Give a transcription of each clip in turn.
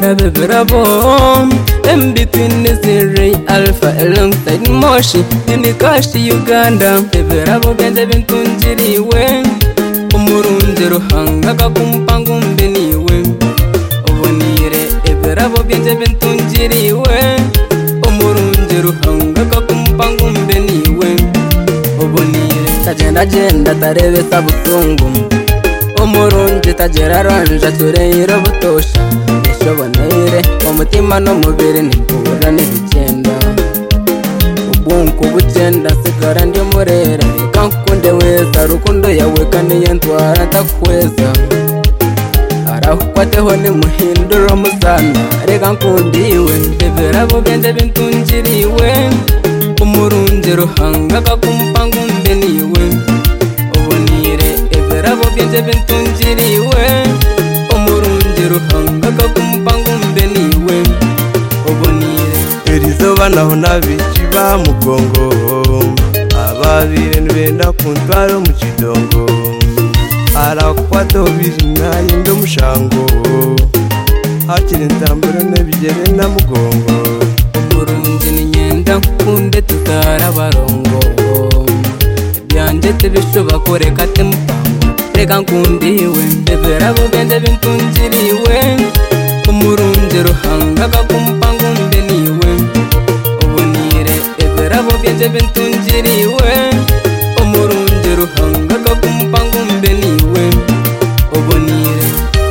Bebera in between the Siri Alpha alongside Moshi in the Kashi Uganda. Bebera bende bintunjiri we umurunjero hanga kakumpangumbe niwe ubonire. Bebera bende bintunjiri we umurunjero hanga kakumpangumbe niwe ubonire. Tajenda tarebe sabutungu umurunji tagera ranja tureyira butosha ishobonere umutima no mubiri nipura n'ibigenda ubunku bugenda sigara ndi murera reka nkunde weza rukundo yawe kaniye ntwara ntakweza arahukwateho nimuhindura umusana reka nkundiwe. Bebera bende bintunjiriwe umurunji ruhanga kakumpangumbe niwe ubonire. Bebera bende bintunjiriwe umurunji ruhanga kakumpangumbe niwe ubonire. Irizoba naho nabikiba mugongo ababire nibenda kuntwara mu kidongo arakwata obirina yinde mushango hakiri ntambura nebigere na mugongo. Umurunji ni nyenda kunde tutara barongo byanje tebishoba koreka temupango reka nkundiwe. Bebera bende bintunjiriwe umurunji ruhanga kakumpangumbe niwe ubonire. Bebera bende bintunjiriwe umurunji ruhanga kakumpangumbe niwe ubonire.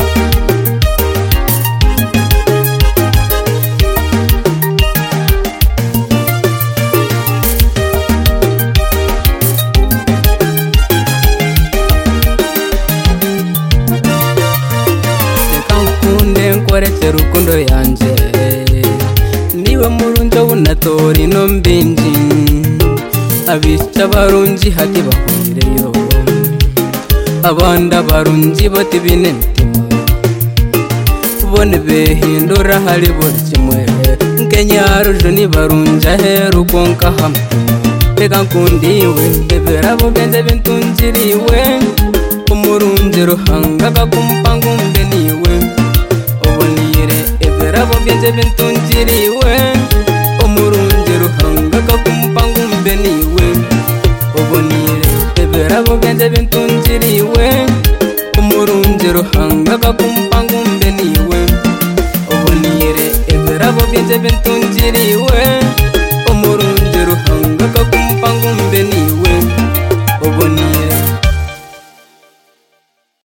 Nkoreke rukundo yanje niwe murunjo unatori no mbinji abisha barunji hati bahurireyo abanda barunji boti binemutima bone behindura hari buri kimwe nkenyarujo ni barunja heru konka hamwe reka nkundiwe. Bebera bende bintunjiriwe umurunji ruhanga kakumpangumbe niwe ubonire. Bebera bende bintunjiriwe umurunji ruhanga kakumpangumbe niwe ubonire. Bebera bende bintunjiriwe umurunji ruhanga kakumpangumbe niwe ubonire. Bebera bende bintunjiriwe umurunji ruhanga kakumpangumbe niwe ubonire.